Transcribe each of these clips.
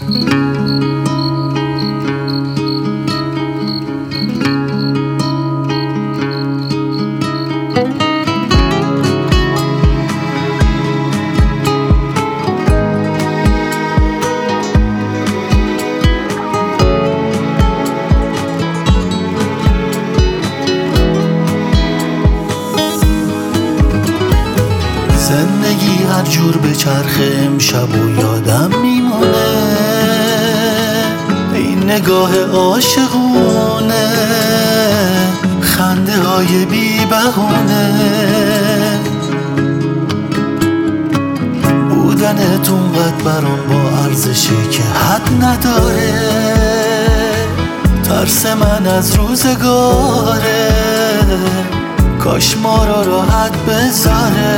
زندگی هر جور به چرخه امشب و یادم میمونه این نگاه عاشقونه، خنده های بی بهونه، بودنتون قد برام با ارزشی که حد نداره، ترس من از روزگاره، کاش ما را راحت بذاره،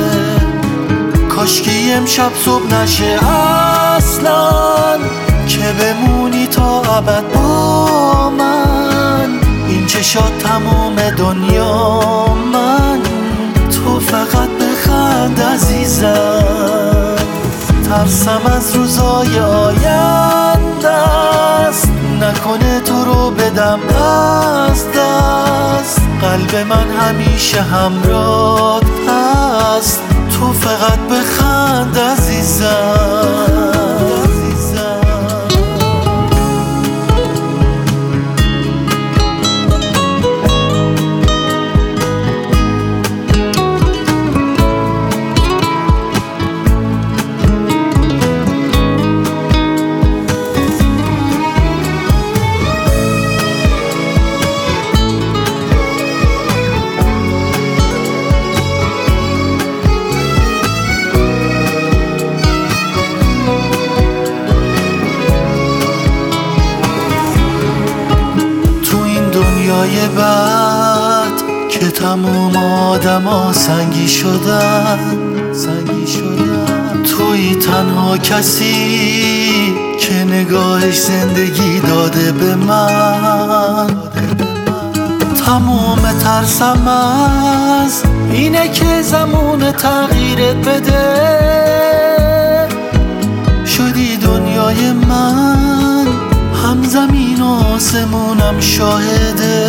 کاشکی امشب صبح نشه اصلا، که بمونی تا ابد با من، این چشات تموم دنیا من، تو فقط بخند عزیزم، ترسم از روزای آینده است، نکنه تو رو بدم از دست، قلب من همیشه همراهت هست، تو فقط بخند عزیزم. دنیای بعد که تموم آدم ها سنگی شدن، توی تنها کسی که نگاهش زندگی داده به من، تموم ترسم از اینه که زمان تغییرت بده، شدی دنیای من، هم زمین و آسمونم شاهده،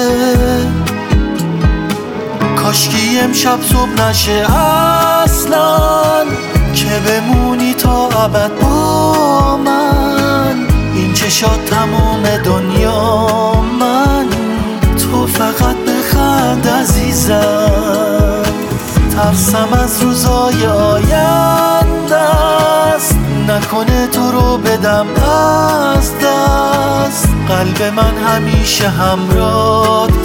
کاشکی امشب صبح نشه اصلا، که بمونی تا ابد با من، این چشات تموم دنیا من، تو فقط بخند عزیزم، ترسم از روزای آینده است، نکنه تو رو بدم از دست، قلب من همیشه همراهت